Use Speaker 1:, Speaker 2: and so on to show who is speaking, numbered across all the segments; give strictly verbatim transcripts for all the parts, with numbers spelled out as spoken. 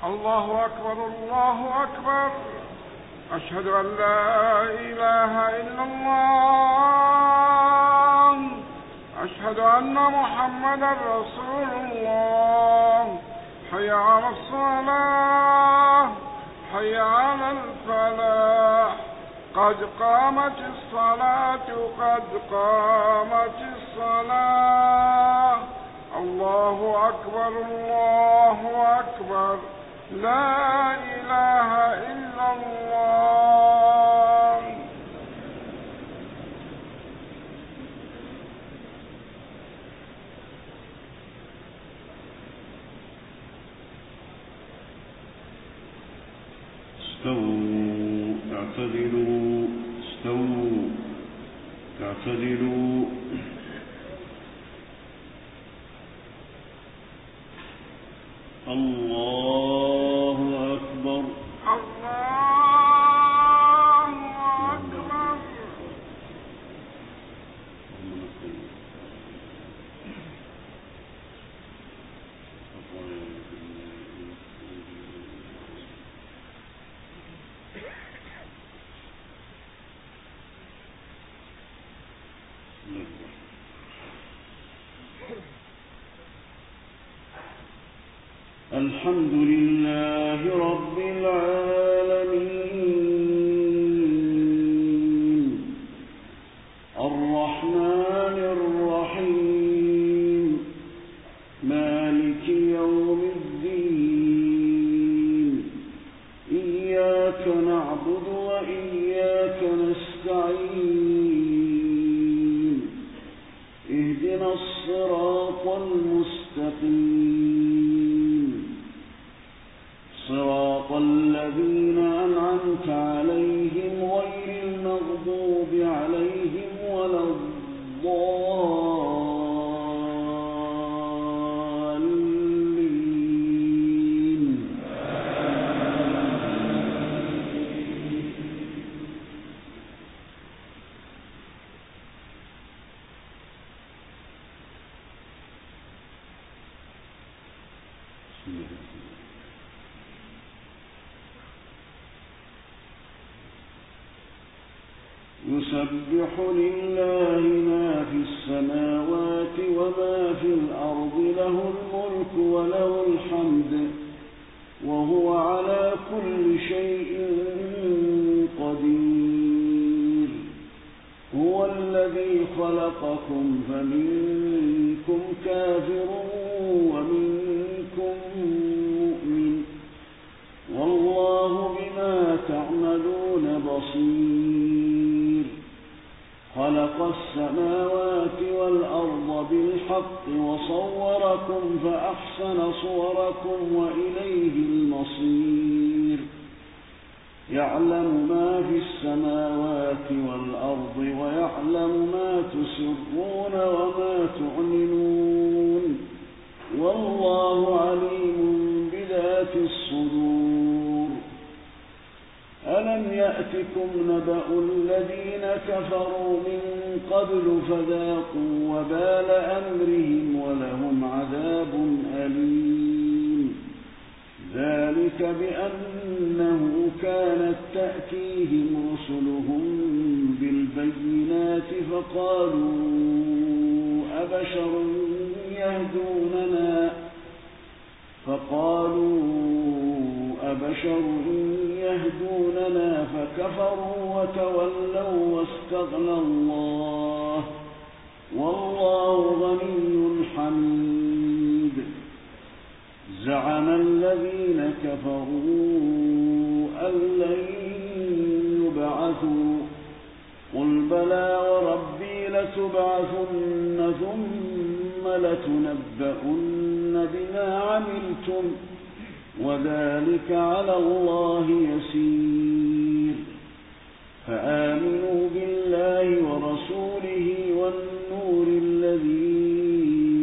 Speaker 1: الله أكبر الله أكبر. أشهد أن لا إله إلا الله. أشهد أن محمدا رسول الله. حي على الصلاة حي على الفلاح. قد قامت الصلاة قد قامت الصلاة. الله أكبر الله أكبر. لا إله إلا الله.
Speaker 2: استووا اعتدلوا استووا اعتدلوا. الله أكبر
Speaker 1: الله أكبر.
Speaker 2: الحمد لله رب العالمين الرحمن الرحيم مالك يوم الدين. إياك نعبد وإياك نستعين. اهدنا الصراط المستقيم صراط الذين أنعمت عليهم غير المغضوب عليهم ولا الضالين. يسبح لله ما في السماوات وما في الأرض له الملك وله الحمد وهو على كل شيء قدير. هو الذي خلقكم فمنكم كافر ومنكم مؤمن والله بما تعملون بصير. خلق السماوات والأرض بالحق وصوركم فأحسن صوركم وإليه المصير. يعلم ما في السماوات والأرض ويعلم ما تسرون وما تعلنون والله عليم بذات الصدور. ألم يأتكم نبأ الذين كفروا من قبل فذاقوا وبال أمرهم ولهم عذاب أليم. ذلك بأنه كانت تأتيهم رسلهم بالبينات فقالوا أبشر يهدوننا فقالوا أبشر يهدوننا فكفروا وتولوا واستغنى الله والله غني حميد. زعم الذين كفروا أن لن يبعثوا قل بلى وربي لتبعثن ثم لتنبؤن بما عملتم وذلك على الله يسير. فآمنوا بالله ورسوله والنور الذي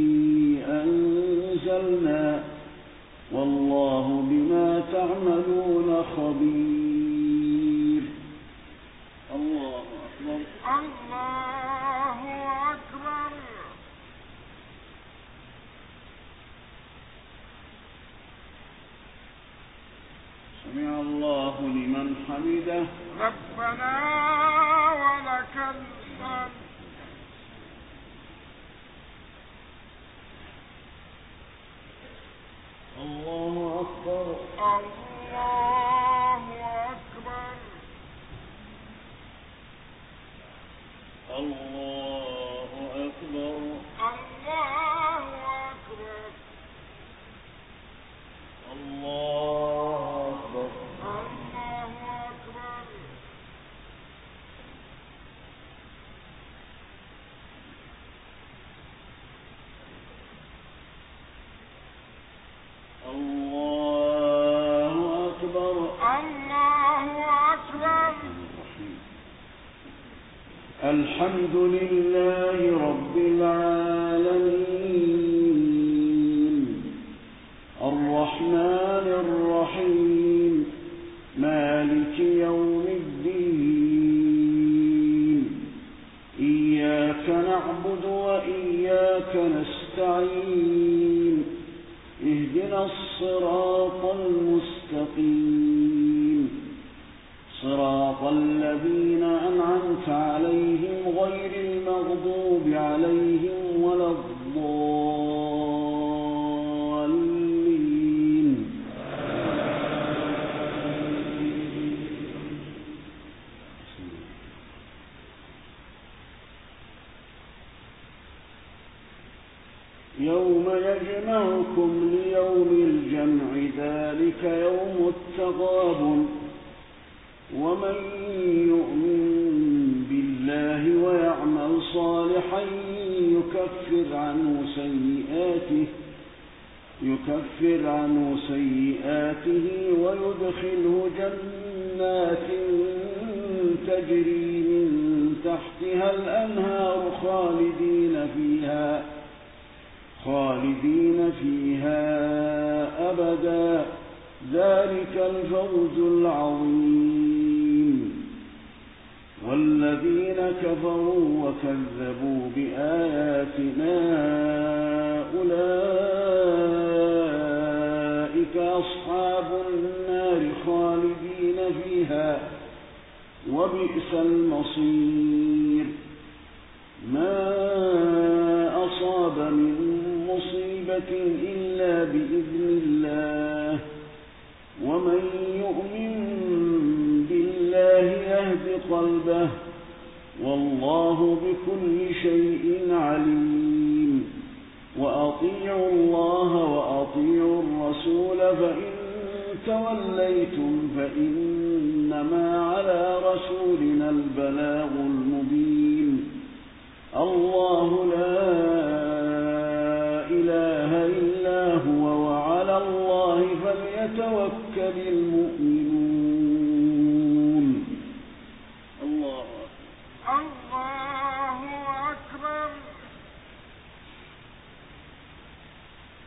Speaker 2: أنزلنا والله بما تعملون خبير. الله أكبر
Speaker 1: الله أكبر.
Speaker 2: سمع الله لمن حمده.
Speaker 1: ربنا ولك الحمد.
Speaker 2: الله أكبر.
Speaker 1: الله أكبر.
Speaker 2: الله أكبر.
Speaker 1: الله أكبر.
Speaker 2: الله أكبر.
Speaker 1: الله أكبر.
Speaker 2: الله أكبر.
Speaker 1: الله أكبر.
Speaker 2: الحمد لله رب العالمين الرحمن الرحيم مالك يوم الدين إياك نعبد وإياك نستعين اهدنا الصراط المستقيم صراط الذين أنعمت عليهم غير المغضوب عليهم ولا الضالين. يوم يجمعكم ليوم الجمع ذلك يوم التغابن ومن يؤمن بالله ويعمل صالحا يكفر عنه سيئاته يكفر عنه سيئاته ويدخله جنات تجري من تحتها الأنهار خالدين فيها خالدين فيها أبدا ذلك الفوز العظيم. والذين كفروا وكذبوا بآياتنا أولئك أصحاب النار خالدين فيها وبئس المصير. ما أصاب من مصيبة إلا بإذن الله ومن يؤمن بالله يهد قلبه والله بكل شيء عليم. وأطيعوا الله وأطيعوا الرسول فإن توليتم فإنما على رسولنا البلاغ المبين. الله لا إله إلا هو وعلى الله فليتوكل المؤمنون.